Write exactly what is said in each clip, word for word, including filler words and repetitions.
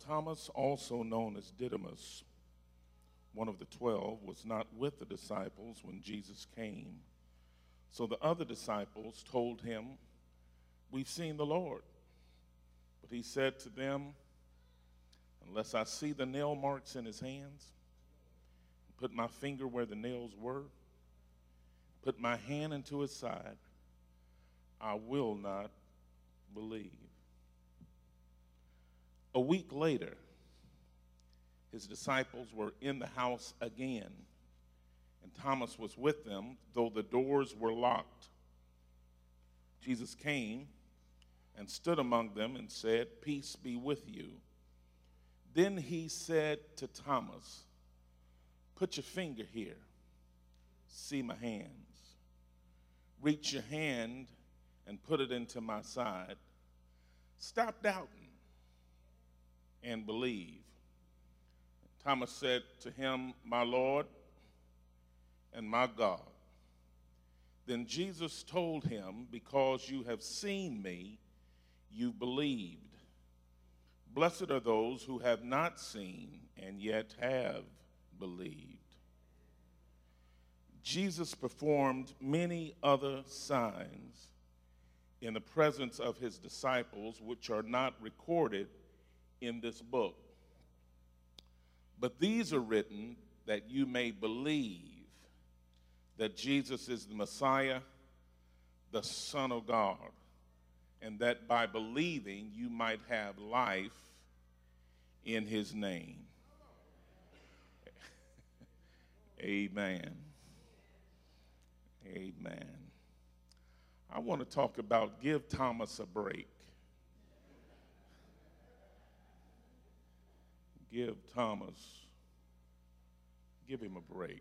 Thomas, also known as Didymus, one of the twelve, was not with the disciples when Jesus came. So the other disciples told him, "We've seen the Lord." But he said to them, "Unless I see the nail marks in his hands, and put my finger where the nails were, put my hand into his side, I will not believe." A week later, his disciples were in the house again, and Thomas was with them, though the doors were locked. Jesus came and stood among them and said, "Peace be with you." Then he said to Thomas, "Put your finger here. See my hands. Reach your hand and put it into my side. Stop doubting and believe." Thomas said to him, "My Lord and my God." Then Jesus told him, "Because you have seen me, you believed. Blessed are those who have not seen and yet have believed." Jesus performed many other signs in the presence of his disciples, which are not recorded in this book. But these are written that you may believe that Jesus is the Messiah, the Son of God, and that by believing you might have life in his name. Amen. Amen. I want to talk about give Thomas a break. Give Thomas, give him a break.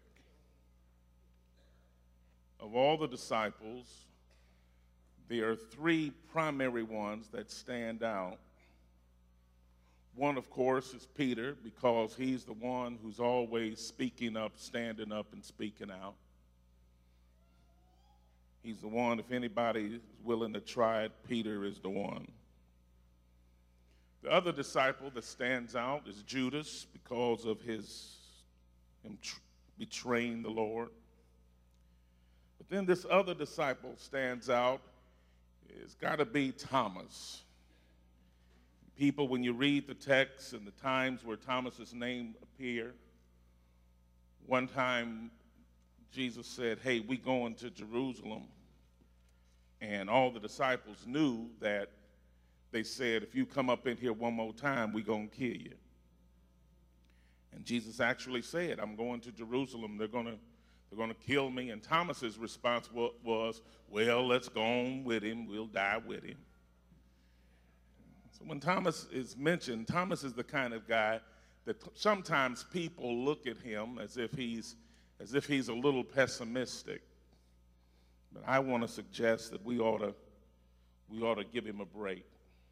Of all the disciples, there are three primary ones that stand out. One, of course, is Peter, because he's the one who's always speaking up, standing up, and speaking out. He's the one, if anybody is willing to try it, Peter is the one. The other disciple that stands out is Judas, because of his him tr- betraying the Lord. But then this other disciple stands out. It's got to be Thomas. People, when you read the text and the times where Thomas's name appeared, one time Jesus said, "Hey, we going to Jerusalem." And all the disciples knew that. They said, "If you come up in here one more time, we're going to kill you." And Jesus actually said, "I'm going to Jerusalem. They're going to they're going to kill me." And Thomas's response was, "Well, let's go on with him. We'll die with him." So when Thomas is mentioned, Thomas is the kind of guy that sometimes people look at him as if he's as if he's a little pessimistic. But I want to suggest that we ought to we ought to give him a break.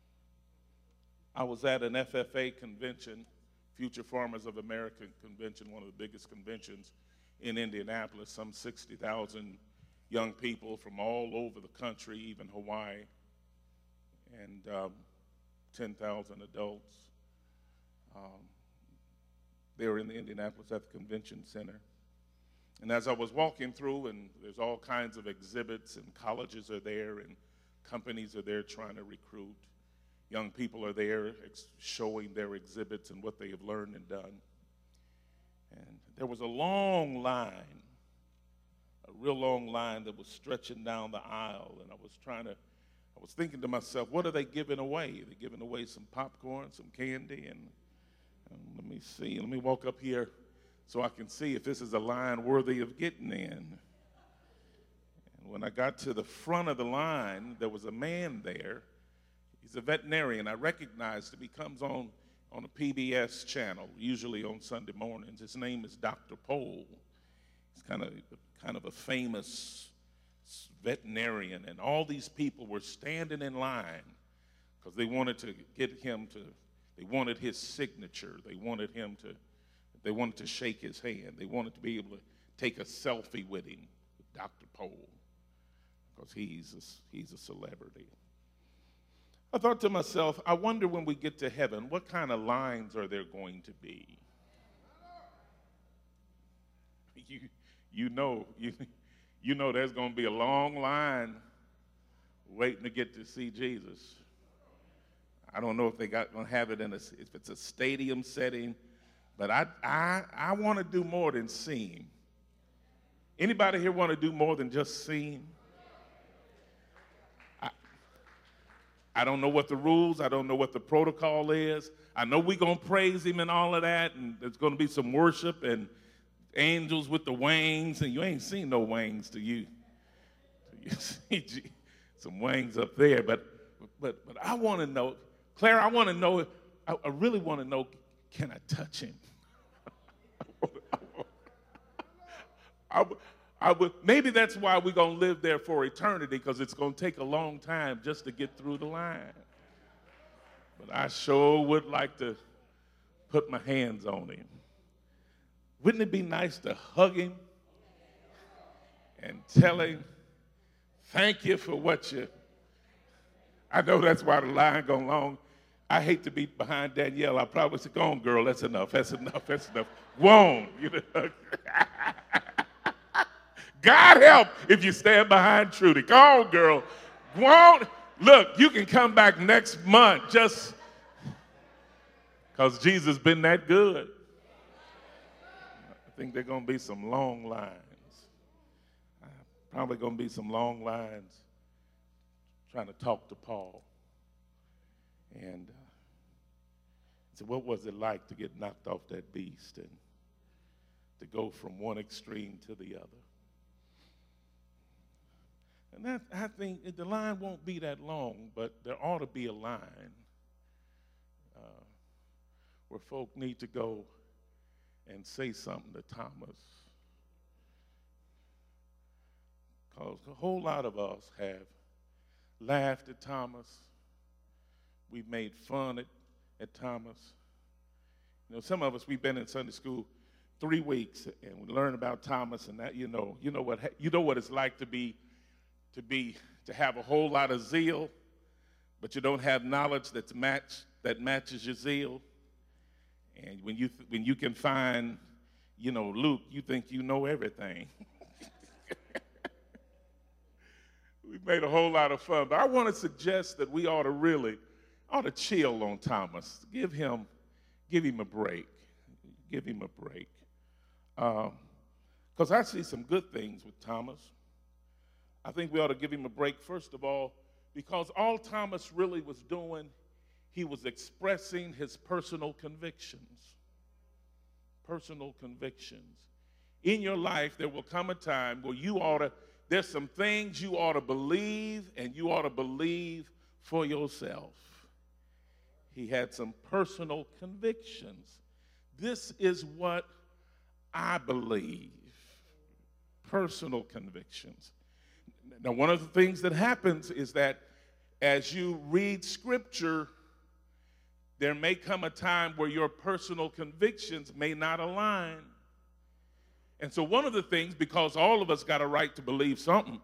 I was at an F F A convention, Future Farmers of America convention, one of the biggest conventions in Indianapolis, some sixty thousand young people from all over the country, even Hawaii, and um, ten thousand adults. Um, they were in the Indianapolis at the convention center. And as I was walking through, and there's all kinds of exhibits, and colleges are there, and companies are there trying to recruit. Young people are there ex- showing their exhibits and what they have learned and done. And there was a long line, a real long line that was stretching down the aisle. And I was trying to, I was thinking to myself, what are they giving away? They're giving away some popcorn, some candy, and, and let me see. Let me walk up here so I can see if this is a line worthy of getting in. And when I got to the front of the line, there was a man there. He's a veterinarian. I recognized him. He comes on, on a P B S channel, usually on Sunday mornings. His name is Doctor Pohl. He's kind of, kind of a famous veterinarian. And all these people were standing in line because they wanted to get him to, they wanted his signature. They wanted him to, they wanted to shake his hand. They wanted to be able to take a selfie with him, with Doctor Pohl, because he's a, he's a celebrity. I thought to myself, I wonder when we get to heaven, what kind of lines are there going to be? You, you know, you, you know there's going to be a long line waiting to get to see Jesus. I don't know if they got going to have it in a, if it's a stadium setting, but I, I, I want to do more than see him. Anybody here want to do more than just see him? I, I don't know what the rules, I don't know what the protocol is. I know we're going to praise him and all of that, and there's going to be some worship and angels with the wings, and you ain't seen no wings till you, till you see some wings up there. But, but, but I want to know, Claire, I want to know, I, I really want to know, can I touch him? I, I would, maybe that's why we're going to live there for eternity, because it's going to take a long time just to get through the line. But I sure would like to put my hands on him. Wouldn't it be nice to hug him and tell him, thank you for what you, I know that's why the line going long. I hate to be behind Danielle. I probably say, go on, girl, that's enough, that's enough, that's enough. Won't, you know. God help if you stand behind Trudy. Go on, girl. Won't. Look, you can come back next month just because Jesus been that good. I think there are going to be some long lines. Probably going to be some long lines trying to talk to Paul. And uh, so what was it like to get knocked off that beast and to go from one extreme to the other? And that, I think the line won't be that long, but there ought to be a line uh, where folk need to go and say something to Thomas. Because a whole lot of us have laughed at Thomas. We've made fun at, at Thomas. You know, some of us, we've been in Sunday school three weeks and we learn about Thomas, and that, you know, you know what you know what it's like to be to be to have a whole lot of zeal, but you don't have knowledge that's match that matches your zeal. And when you when you can find, you know, Luke, you think you know everything. We made a whole lot of fun, but I want to suggest that we ought to really ought to chill on Thomas. Give him, give him a break. Give him a break. Because um, I see some good things with Thomas. I think we ought to give him a break, first of all, because all Thomas really was doing, he was expressing his personal convictions. Personal convictions. In your life, there will come a time where you ought to, there's some things you ought to believe, and you ought to believe for yourself. He had some personal convictions. This is what I believe. Personal convictions. Now, one of the things that happens is that as you read Scripture, there may come a time where your personal convictions may not align. And so one of the things, because all of us got a right to believe something,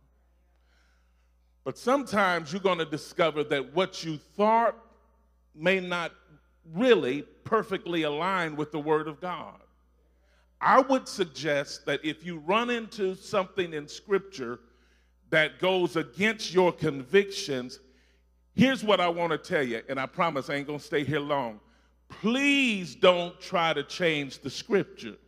but sometimes you're going to discover that what you thought may not really perfectly align with the Word of God. I would suggest that if you run into something in Scripture that goes against your convictions, here's what I want to tell you, and I promise I ain't going to stay here long. Please don't try to change the Scripture.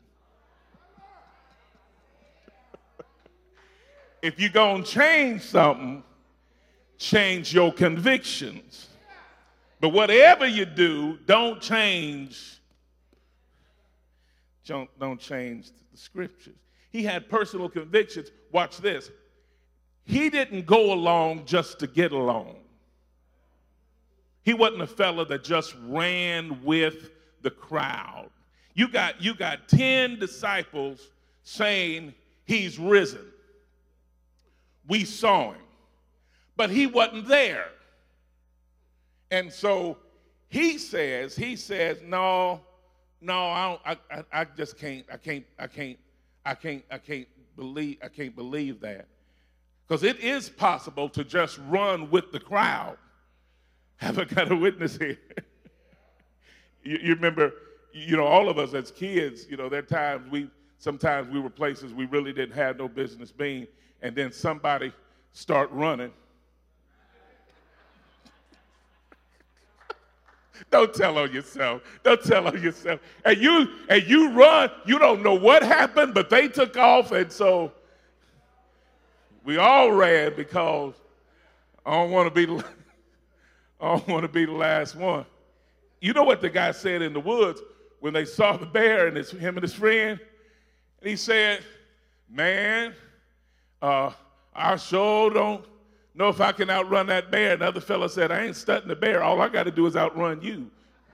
If you're going to change something, change your convictions. But whatever you do, don't change, don't, don't change the Scriptures. He had personal convictions. Watch this. He didn't go along just to get along. He wasn't a fella that just ran with the crowd. You got, you got ten disciples saying he's risen. We saw him, but he wasn't there. And so he says, he says, no, no, I, don't, I, I, I just can't, I can't, I can't, I can't, I can't believe, I can't believe that. Because it is possible to just run with the crowd. Have I got a witness here? you, you remember, you know, all of us as kids, you know, there are times we, sometimes we were places we really didn't have no business being, and then somebody start running. Don't tell on yourself. Don't tell on yourself. And you and you run, you don't know what happened, but they took off, and so we all ran because I don't want to be the I don't want to be the last one. You know what the guy said in the woods when they saw the bear and his, him and his friend? And he said, man, uh, I sure don't know if I can outrun that bear. And the other fella said, I ain't stunting the bear. All I got to do is outrun you.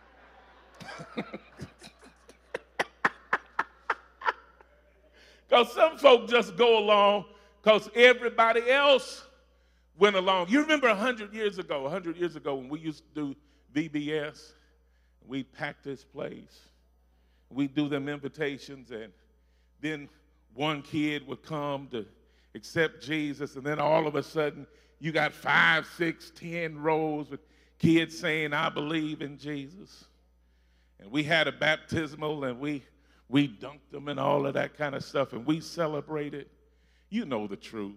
Because some folk just go along because everybody else went along. You remember one hundred years ago, one hundred years ago when we used to do V B S, we'd pack this place. We'd do them invitations, and then one kid would come to accept Jesus, and then all of a sudden you got five, six, ten rows with kids saying, I believe in Jesus. And we had a baptismal, and we, we dunked them and all of that kind of stuff, and we celebrated. You know the truth.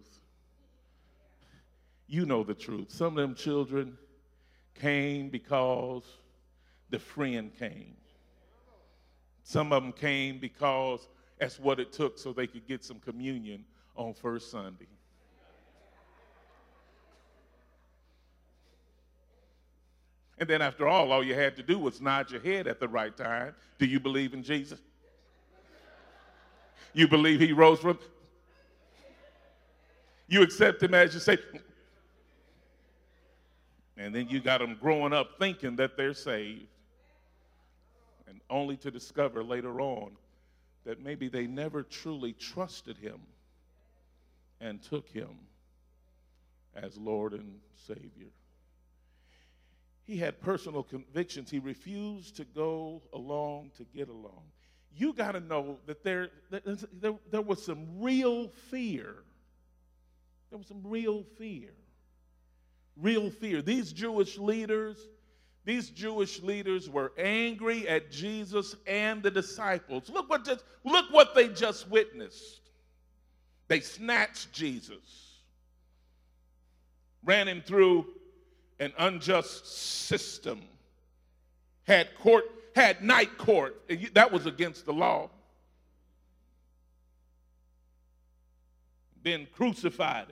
You know the truth. Some of them children came because the friend came. Some of them came because that's what it took so they could get some communion on first Sunday. And then after all, all you had to do was nod your head at the right time. Do you believe in Jesus? You believe he rose from? You accept him as you say. And then you got them growing up thinking that they're saved, and only to discover later on that maybe they never truly trusted him and took him as Lord and Savior. He had personal convictions. He refused to go along to get along. You got to know that there, there, there was some real fear. There was some real fear. Real fear. These Jewish leaders, these Jewish leaders were angry at Jesus and the disciples. Look what just, look what they just witnessed. They snatched Jesus, ran him through an unjust system, had court, had night court, and that was against the law. Then crucified him.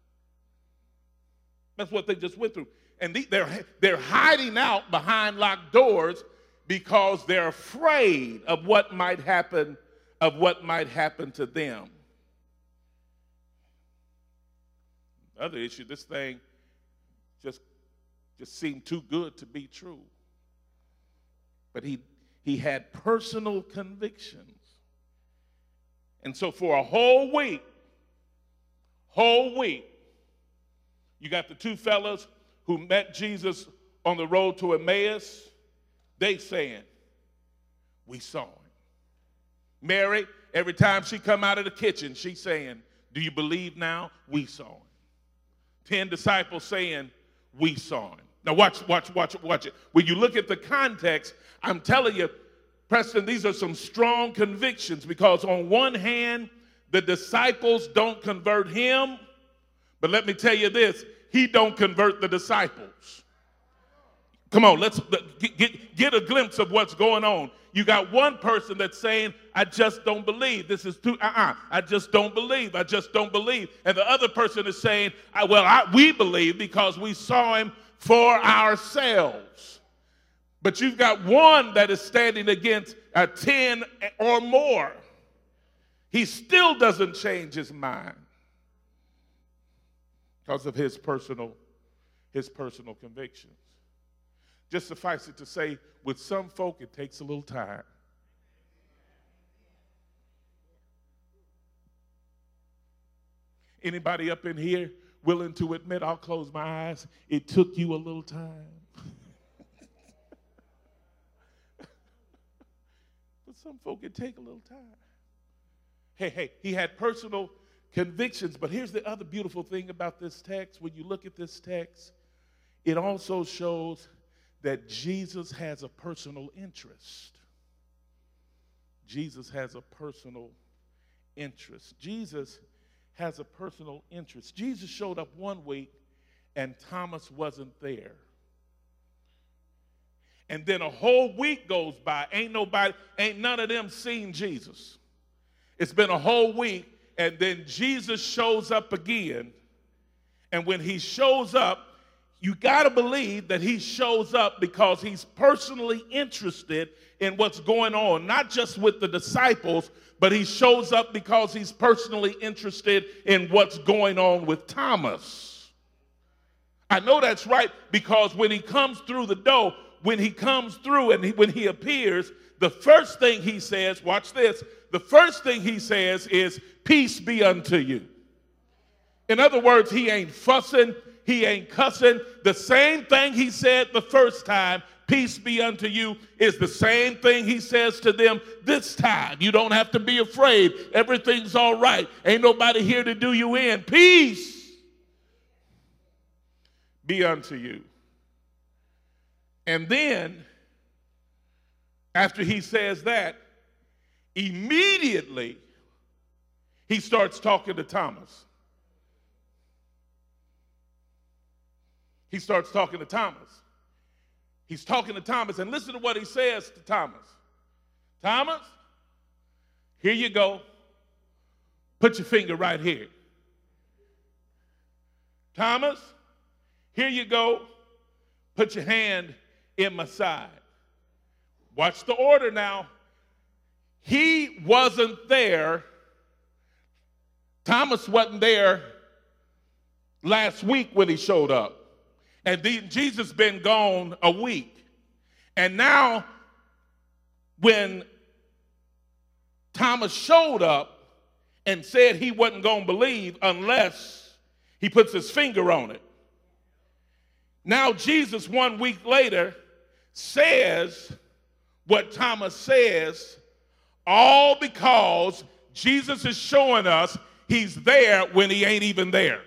That's what they just went through. And they're, they're hiding out behind locked doors because they're afraid of what might happen, of what might happen to them. The other issue, this thing just, just seemed too good to be true. But he, he had personal convictions. And so for a whole week, whole week, you got the two fellas who met Jesus on the road to Emmaus. They saying, we saw him. Mary, every time she come out of the kitchen, she saying, do you believe now? We saw him. Ten disciples saying, we saw him. Now watch, watch, watch, watch it. When you look at the context, I'm telling you, Preston, these are some strong convictions, because on one hand, the disciples don't convert him. But let me tell you this, he don't convert the disciples. Come on, let's get, get, get a glimpse of what's going on. You got one person that's saying, I just don't believe. This is too, uh-uh, I just don't believe. I just don't believe. And the other person is saying, I, well, I, we believe because we saw him for ourselves. But you've got one that is standing against uh, ten or more. He still doesn't change his mind because of his personal, his personal convictions. Just suffice it to say, with some folk, it takes a little time. Anybody up in here willing to admit, I'll close my eyes, it took you a little time? But some folk, it take a little time. Hey, hey, he had personal convictions, but here's the other beautiful thing about this text. When you look at this text, it also shows that Jesus has a personal interest. Jesus has a personal interest. Jesus has a personal interest. Jesus showed up one week and Thomas wasn't there. And then a whole week goes by. Ain't nobody, ain't none of them seen Jesus. It's been a whole week, and then Jesus shows up again. And when he shows up, you got to believe that he shows up because he's personally interested in what's going on, not just with the disciples, but he shows up because he's personally interested in what's going on with Thomas. I know that's right, because when he comes through the door, when he comes through and he, when he appears, the first thing he says, watch this, the first thing he says is, peace be unto you. In other words, he ain't fussing, he ain't cussing. The same thing he said the first time, peace be unto you, is the same thing he says to them this time. You don't have to be afraid. Everything's all right. Ain't nobody here to do you in. Peace be unto you. And then, after he says that, immediately he starts talking to Thomas. He starts talking to Thomas. He's talking to Thomas, and listen to what he says to Thomas. Thomas, here you go. Put your finger right here. Thomas, here you go. Put your hand in my side. Watch the order now. He wasn't there. Thomas wasn't there last week when he showed up. And the, Jesus been gone a week. And now when Thomas showed up and said he wasn't going to believe unless he puts his finger on it. Now Jesus one week later says what Thomas says, all because Jesus is showing us he's there when he ain't even there.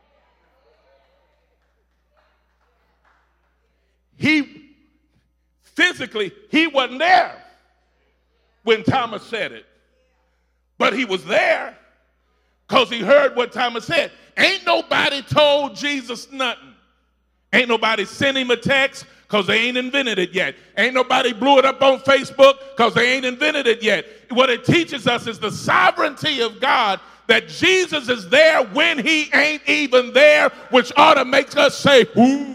He, physically, he wasn't there when Thomas said it. But he was there because he heard what Thomas said. Ain't nobody told Jesus nothing. Ain't nobody sent him a text because they ain't invented it yet. Ain't nobody blew it up on Facebook because they ain't invented it yet. What it teaches us is the sovereignty of God, that Jesus is there when he ain't even there, which ought to make us say, ooh.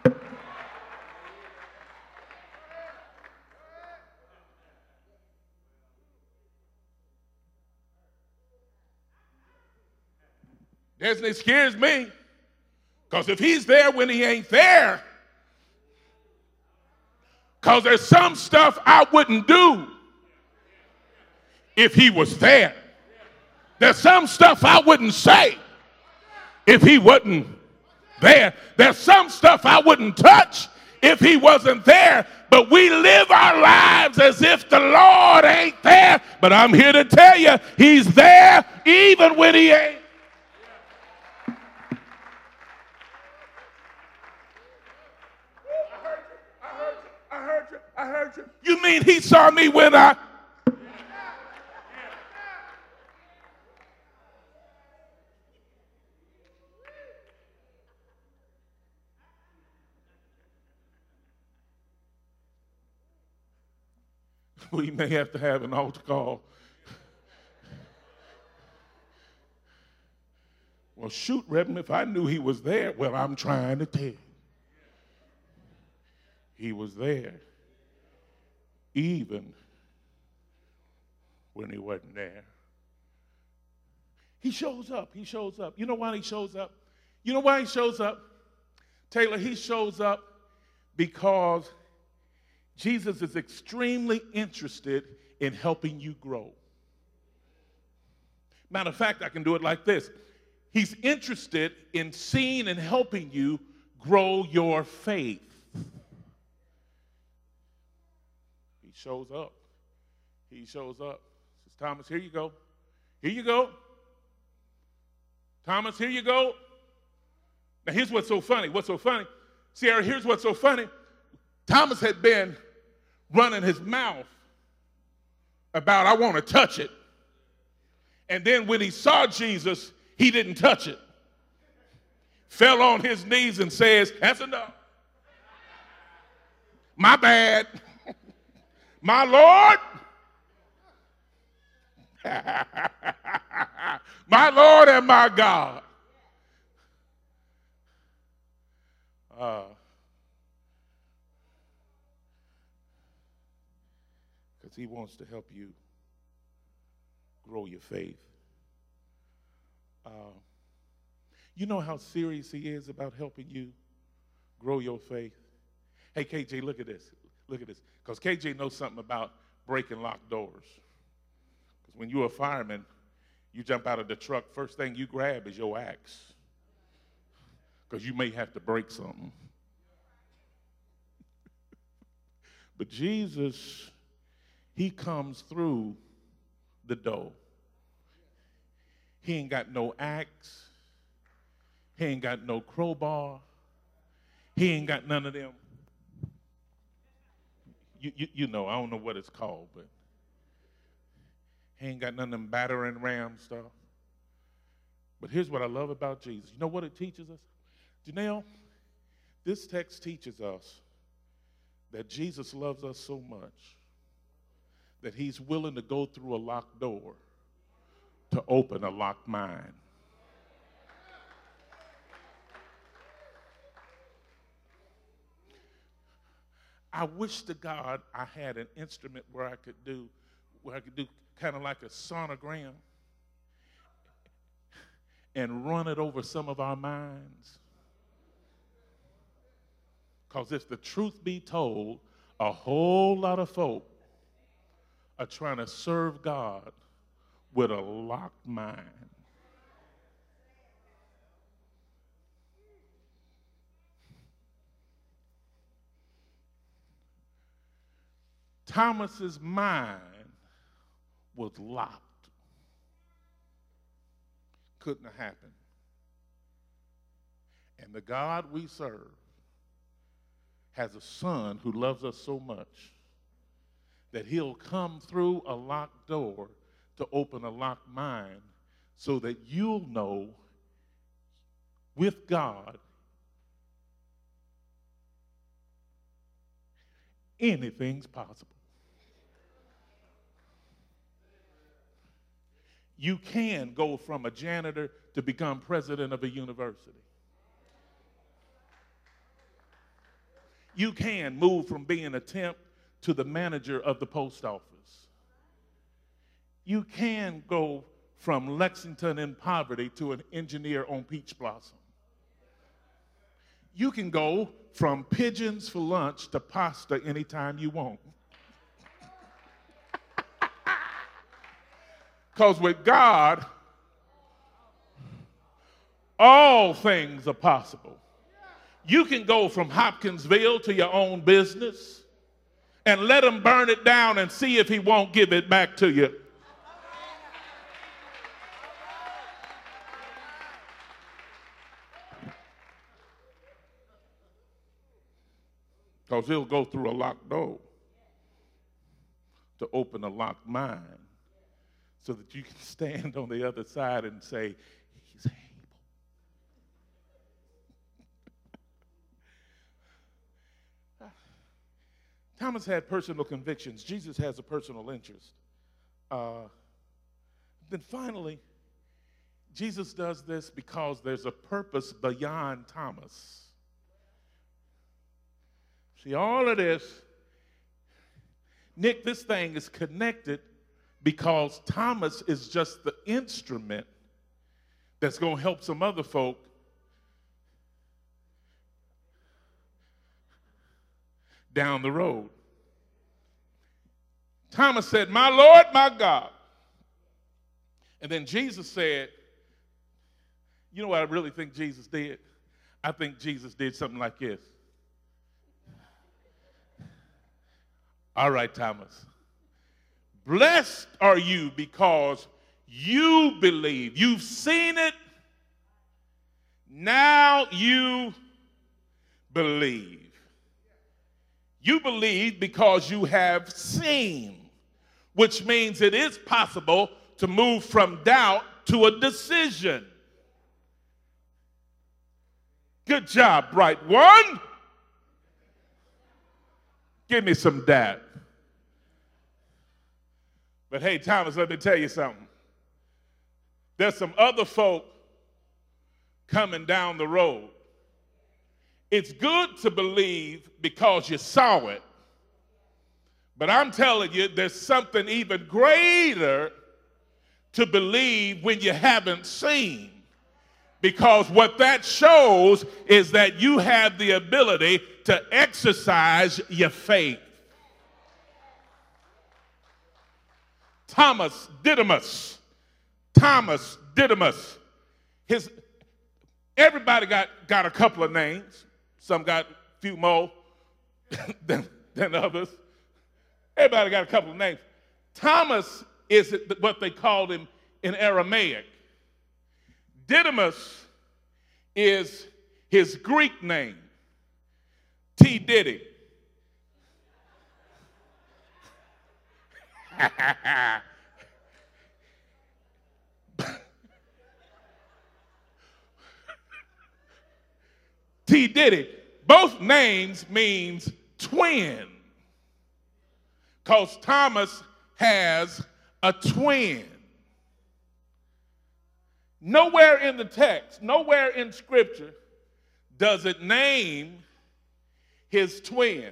It scares me, because if he's there when he ain't there, because there's some stuff I wouldn't do if he was there. There's some stuff I wouldn't say if he wasn't there. There's some stuff I wouldn't touch if he wasn't there. But we live our lives as if the Lord ain't there. But I'm here to tell you, he's there even when he ain't. I heard you. You mean he saw me when I... We may have to have an altar call. Well, shoot, Reverend, if I knew he was there, well, I'm trying to tell you. He was there. Even when he wasn't there. He shows up. He shows up. You know why he shows up? You know why he shows up? Taylor, he shows up because Jesus is extremely interested in helping you grow. Matter of fact, I can do it like this. He's interested in seeing and helping you grow your faith. He shows up. He shows up. Says, Thomas, here you go. Here you go. Thomas, here you go. Now, here's what's so funny. What's so funny? Sierra, here's what's so funny. Thomas had been running his mouth about, I want to touch it. And then when he saw Jesus, he didn't touch it. Fell on his knees and says, that's enough. My bad. My Lord. My Lord and my God. Uh, because he wants to help you grow your faith. Uh, you know how serious he is about helping you grow your faith? Hey, K J, look at this. Look at this. Because K J knows something about breaking locked doors. Because when you're a fireman, you jump out of the truck, first thing you grab is your axe. Because you may have to break something. But Jesus, he comes through the door. He ain't got no axe. He ain't got no crowbar. He ain't got none of them. You, you, you know, I don't know what it's called, but he ain't got none of them battering ram stuff. But here's what I love about Jesus. You know what it teaches us? Janelle, this text teaches us that Jesus loves us so much that he's willing to go through a locked door to open a locked mind. I wish to God I had an instrument where I could do, where I could do kind of like a sonogram and run it over some of our minds. Because if the truth be told, a whole lot of folk are trying to serve God with a locked mind. Thomas's mind was locked. Couldn't have happened. And the God we serve has a son who loves us so much that he'll come through a locked door to open a locked mind so that you'll know with God anything's possible. You can go from a janitor to become president of a university. You can move from being a temp to the manager of the post office. You can go from Lexington in poverty to an engineer on Peach Blossom. You can go from pigeons for lunch to pasta anytime you want. Because with God, all things are possible. You can go from Hopkinsville to your own business and let him burn it down and see if he won't give it back to you. Because he'll go through a locked door to open a locked mind so that you can stand on the other side and say, he's able. Thomas had personal convictions. Jesus has a personal interest. Uh, then finally, Jesus does this because there's a purpose beyond Thomas. See, all of this, Nick, this thing is connected because Thomas is just the instrument that's going to help some other folk down the road. Thomas said, my Lord, my God. And then Jesus said, you know what I really think Jesus did? I think Jesus did something like this. All right, Thomas. Blessed are you because you believe. You've seen it. Now you believe. You believe because you have seen, which means it is possible to move from doubt to a decision. Good job, bright one. Give me some that. But hey, Thomas, let me tell you something. There's some other folk coming down the road. It's good to believe because you saw it. But I'm telling you, there's something even greater to believe when you haven't seen. Because what that shows is that you have the ability to exercise your faith. Thomas Didymus. Thomas Didymus. His, everybody got, got a couple of names. Some got a few more than, than others. Everybody got a couple of names. Thomas is what they called him in Aramaic. Didymus is his Greek name, T. Diddy. T. Diddy. Both names means twin, because Thomas has a twin. Nowhere in the text, nowhere in Scripture does it name his twin.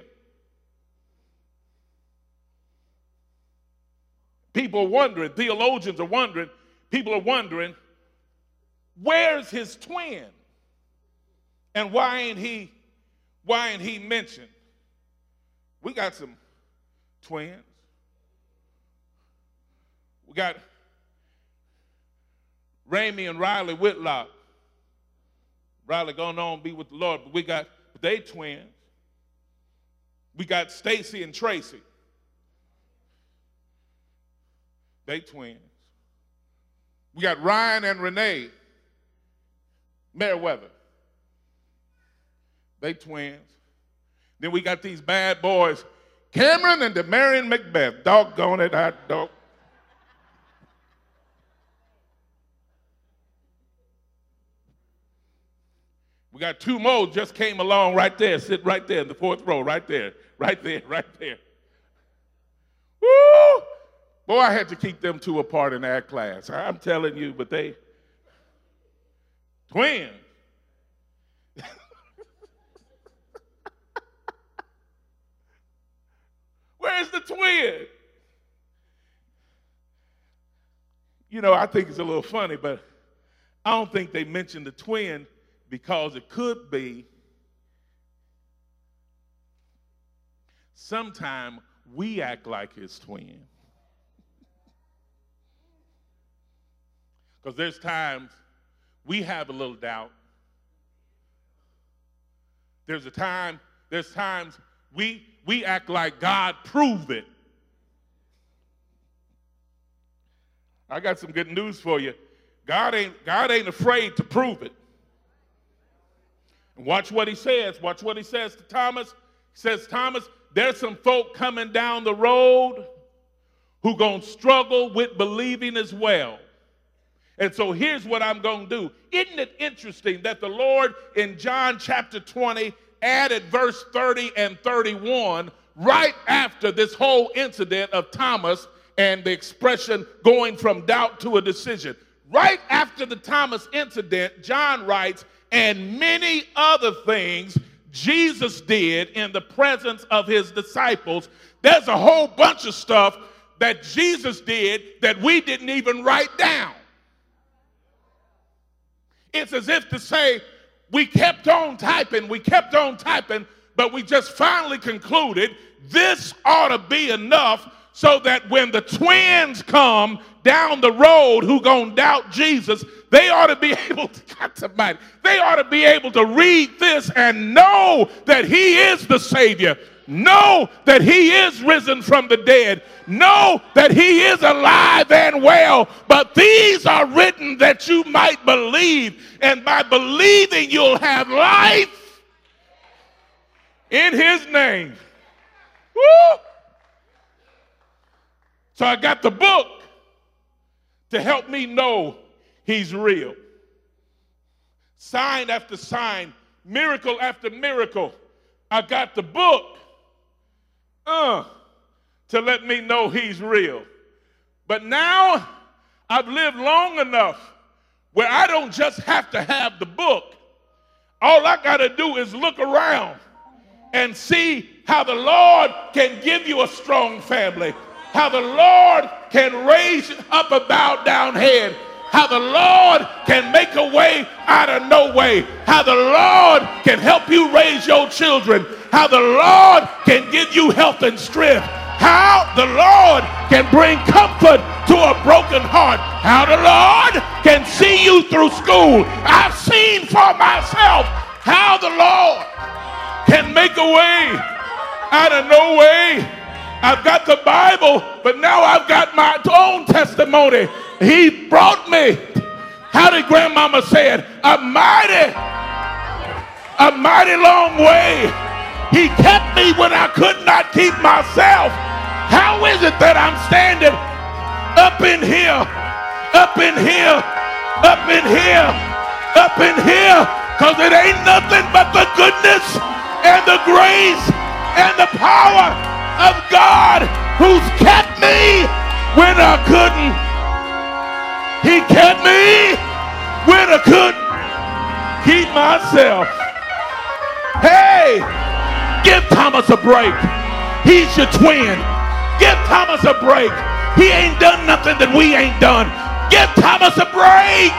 People are wondering, theologians are wondering, people are wondering, where's his twin? And why ain't he, why ain't he mentioned? We got some twins. We got Ramey and Riley Whitlock. Riley gone on to be with the Lord, but we got, they twins. We got Stacy and Tracy. They twins. We got Ryan and Renee Merriweather. They twins. Then we got these bad boys, Cameron and Demarion Macbeth. Doggone it, I dog. We got two more just came along right there, sit right there in the fourth row, right there, right there, right there. Woo! Boy, I had to keep them two apart in that class. I'm telling you, but they twins. Where's the twin? You know, I think it's a little funny, but I don't think they mentioned the twin because it could be sometime we act like his twin. Because there's times we have a little doubt. There's a time, there's times we we act like God proved it. I got some good news for you. God ain't, God ain't afraid to prove it. And watch what he says. Watch what he says to Thomas. He says, Thomas, there's some folk coming down the road who gonna struggle with believing as well. And so here's what I'm going to do. Isn't it interesting that the Lord in John chapter twenty added verse thirty and thirty-one right after this whole incident of Thomas and the expression going from doubt to a decision. Right after the Thomas incident, John writes, and many other things Jesus did in the presence of his disciples. There's a whole bunch of stuff that Jesus did that we didn't even write down. It's as if to say, we kept on typing, we kept on typing, but we just finally concluded this ought to be enough so that when the twins come down the road who gonna doubt Jesus, they ought to be able to, God somebody, they ought to be able to read this and know that he is the Savior. Know that he is risen from the dead. Know that he is alive and well. But these are written that you might believe. And by believing, you'll have life. in his name. Woo! So I got the book to help me know he's real. Sign after sign, miracle after miracle. I got the book uh, to let me know he's real. But now I've lived long enough where I don't just have to have the book. All I got to do is look around and see how the Lord can give you a strong family, how the Lord can raise up a bowed down head, how the Lord can make a way out of no way, how the Lord can help you raise your children, how the Lord can give you health and strength, how the Lord can bring comfort to a broken heart, how the Lord can see you through school. I've seen for myself how the Lord can make a way out of no way. I've got the Bible, but now I've got my own testimony. He brought me, how did grandmama say it, a mighty, a mighty long way. He kept me when I could not keep myself. How is it that I'm standing up in here, up in here, up in here, up in here? Because it ain't nothing but the goodness and the grace and the power of God who's kept me when I couldn't. He kept me when I couldn't keep myself. Hey, give Thomas a break. He's your twin. Give Thomas a break. He ain't done nothing that we ain't done. Give Thomas a break.